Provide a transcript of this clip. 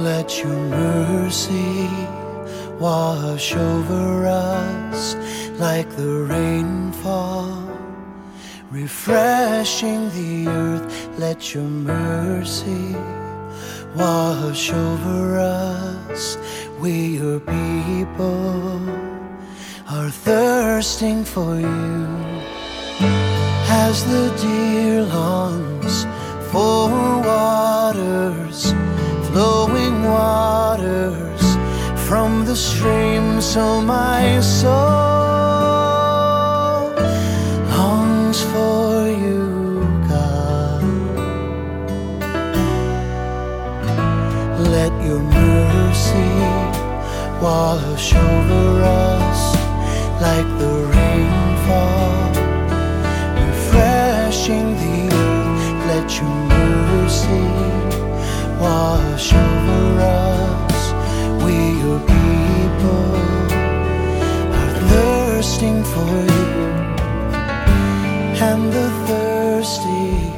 Let your mercy wash over us like the rainfall, refreshing the earth. Let your mercy wash over us. We, your people, are thirsting for you, as the deer longs for waters, flowing waters from the stream. So my soul longs for you, God. Let your mercy wash over us like the rainfall, refreshing the earth. Let your mercy wash over us. We, your people, are thirsting for you, and the thirsty